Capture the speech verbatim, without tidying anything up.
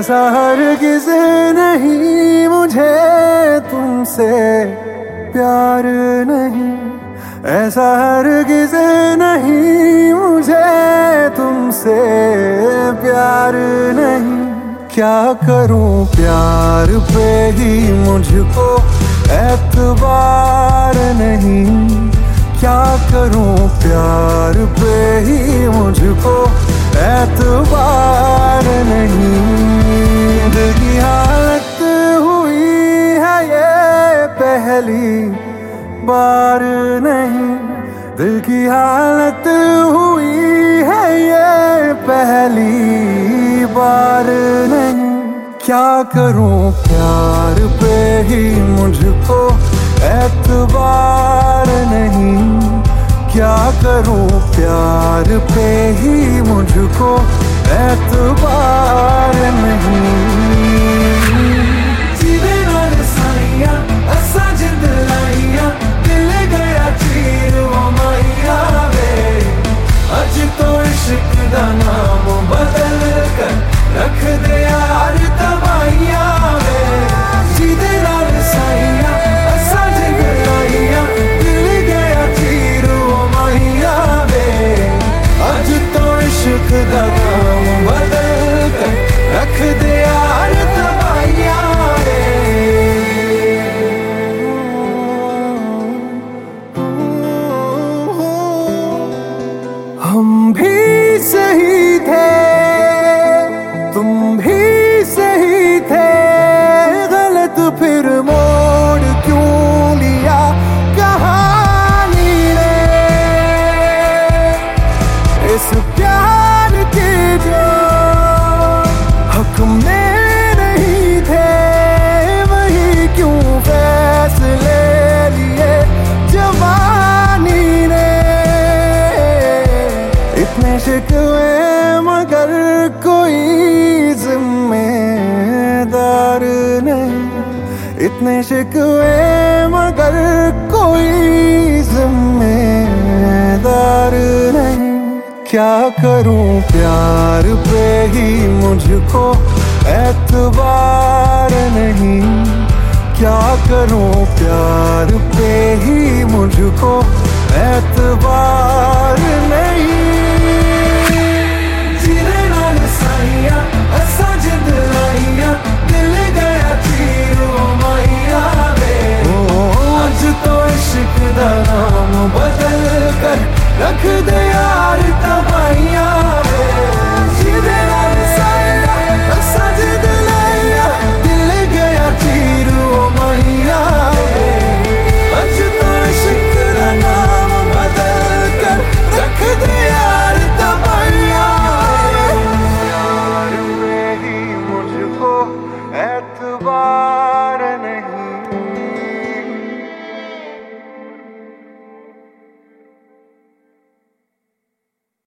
ऐसा हरगिज़ नहीं मुझे तुमसे प्यार नहीं, ऐसा हरगिज़ नहीं मुझे तुमसे प्यार नहीं। क्या करूं प्यार पे ही मुझको एतबार नहीं, क्या करूं प्यार पे ही मुझको एतबार नहीं। दिल की हालत हुई है ये पहली बार नहीं, दिल की हालत हुई है ये पहली बार नहीं। क्या करूं प्यार पे ही मुझको एतबार नहीं, क्या करूं प्यार पे ही मुझको एतबार नहीं। जीवे नाल साइया असा जिंद लाइया, दिल गया चीर वो माइया वे। अज तो इश्क दा नाम बदल कर रख दे यार तबाइया वे। जीवे नाल साइया असा जिंद लाइया, दिल गया चीर वो माइया वे। अज तो इश्क दा नाम बदल कर रख दे यार तबाइया वे। हम भी सही थे तुम भी सही थे, गलत फिर मोड़ क्यों लिया कहानी ने। इस प्यार के जो हक में नहीं थे, वही क्यों फैसले लिए जवानी ने। इतने शिकवे मगर कोई जिम्मेदार नहीं, इतने शिकवे मगर कोई जिम्मेदार नहीं। क्या करूं प्यार पे ही मुझको एतबार नहीं, क्या करूं प्यार पे ही मुझको एतबार नहीं। जीरे नाल साइया असा जिंद लाइया, दिल गया चीर वो माइया वे। अज तो इश्क दा नाम बदल कर रख दे यार तबाइया